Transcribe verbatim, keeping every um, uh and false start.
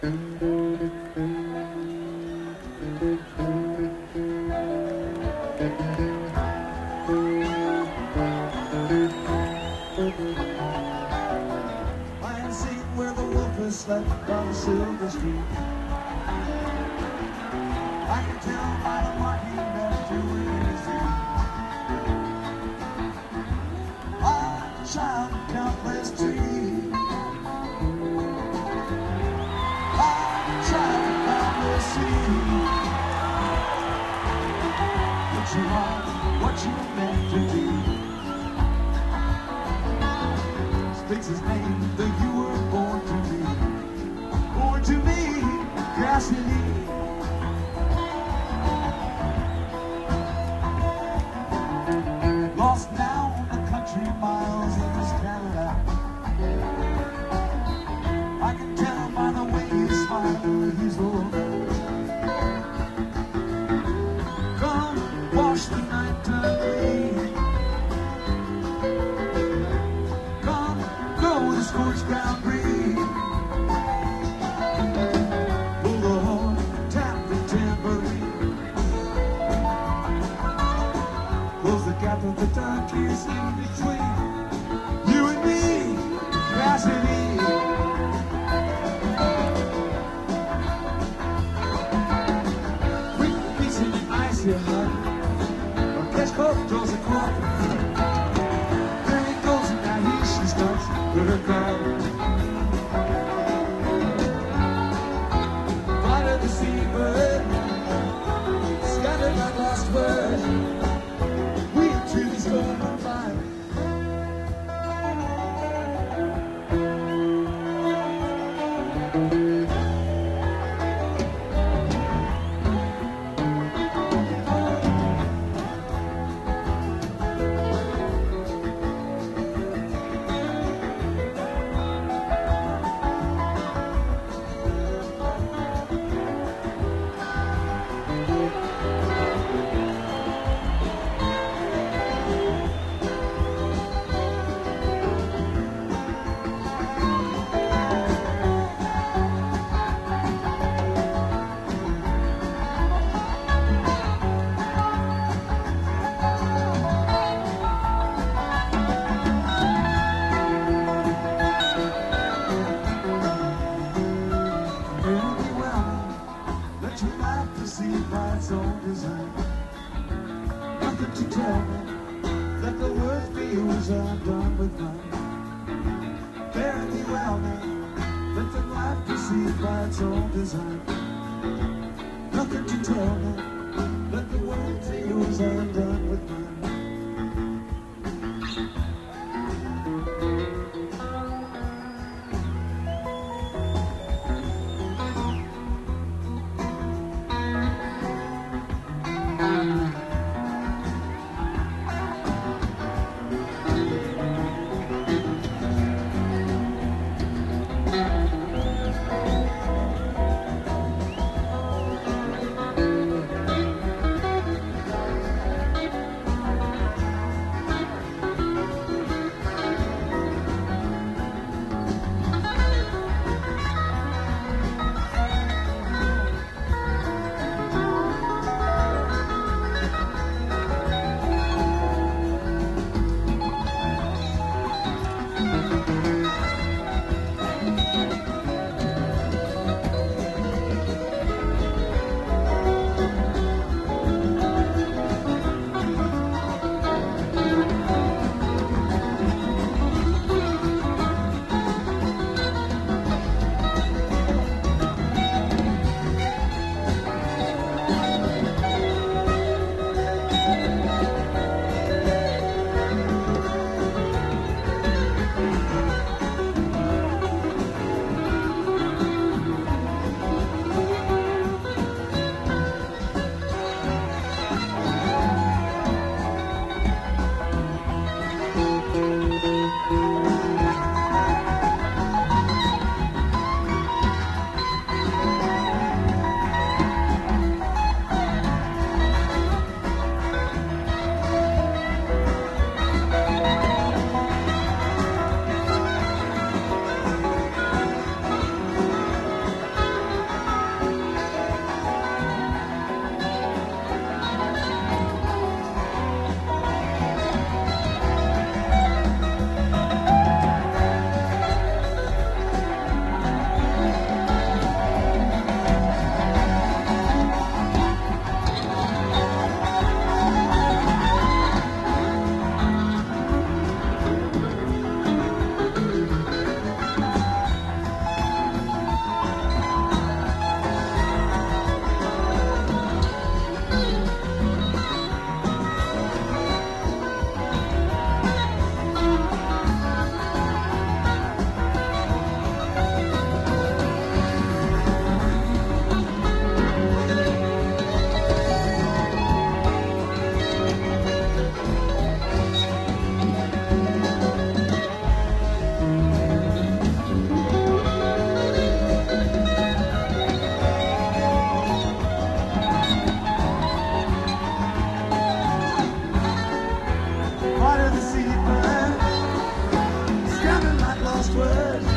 Slept by the silver street. I can tell by the marking that you is I'm a child of countless trees. I'm a child of countless seas. But you are what you meant to be. Space's name that you were born to be. To me, Cassidy. Lost now in the country miles in this Canada. I can tell by the way you smile, he's the one. Come wash the nighttime rain. Come go the scorched ground breeze. Of the dark is in between you and me, Cassidy. Quick piece in the ice, your heart. Or catch cold draws a clock. There he goes, and now he she starts with her car. Flight of the seabird, scattered like lost words. By its own design. Nothing to tell me that the words for yours are done with mine. Fare thee well now, let the life proceed by its own design. Nothing to tell me that the words for yours are done with mine. last words